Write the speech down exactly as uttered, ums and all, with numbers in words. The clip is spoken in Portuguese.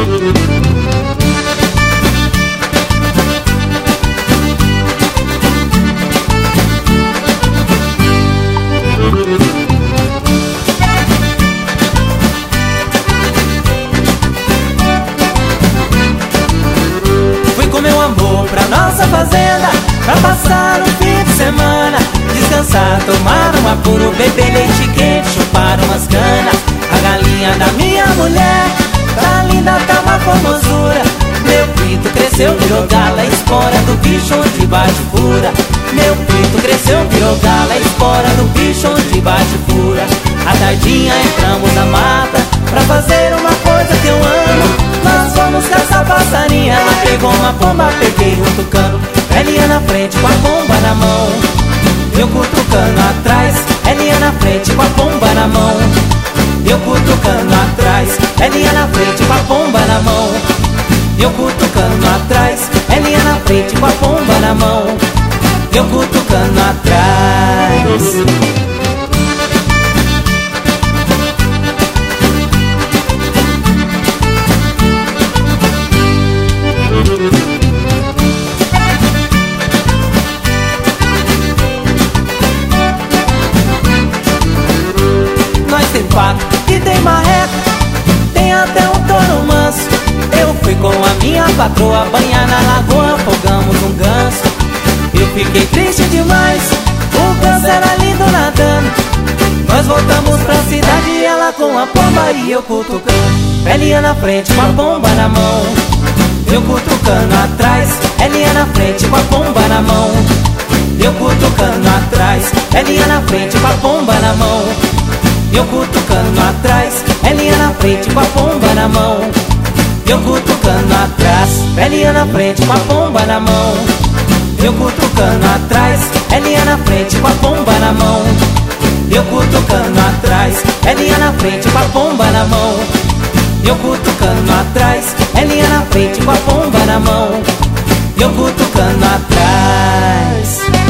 Fui com meu amor pra nossa fazenda, pra passar um fim de semana, descansar, tomar uma puro, beber leite quente, chupar umas canas. A galinha da minha mulher tá linda, tá uma formosura. Meu pinto cresceu, virou gala, espora do bicho onde bate fura. Meu pinto cresceu, virou gala, espora do bicho onde bate fura. À tardinha entramos na mata pra fazer uma coisa que eu amo. Nós fomos caçar passarinha, ela pegou uma pomba, peguei um tucano. Elinha na frente com a pomba na mão, eu cutucando atrás. Elinha na frente com a pomba na mão, eu cutucando atrás. Elinha na frente com a pomba na mão, eu cutucando atrás. Elinha na frente com a pomba na mão, eu cutucando atrás. Nós tem pato e tem marreco, tem até um touro manso. Eu fui com a minha patroa banhar na lagoa, afogamos um ganso. Eu fiquei triste demais, o ganso era lindo nadando. Nós voltamos pra cidade e ela com a pomba e eu cutucando. Elinha na frente com a pomba na mão, eu cutucando atrás. Elinha na frente com a pomba na mão, eu cutucando atrás. Elinha na frente com a pomba na mão, eu cutucando atrás. Elinha na frente com a pomba na mão, eu cutucando atrás. Elinha na frente com a pomba na mão, eu cutucando atrás. Elinha na frente com a pomba na mão, eu cutucando atrás. Elinha na frente com a pomba na mão, eu cutucando atrás. Elinha na frente com a pomba na mão, eu cutucando atrás.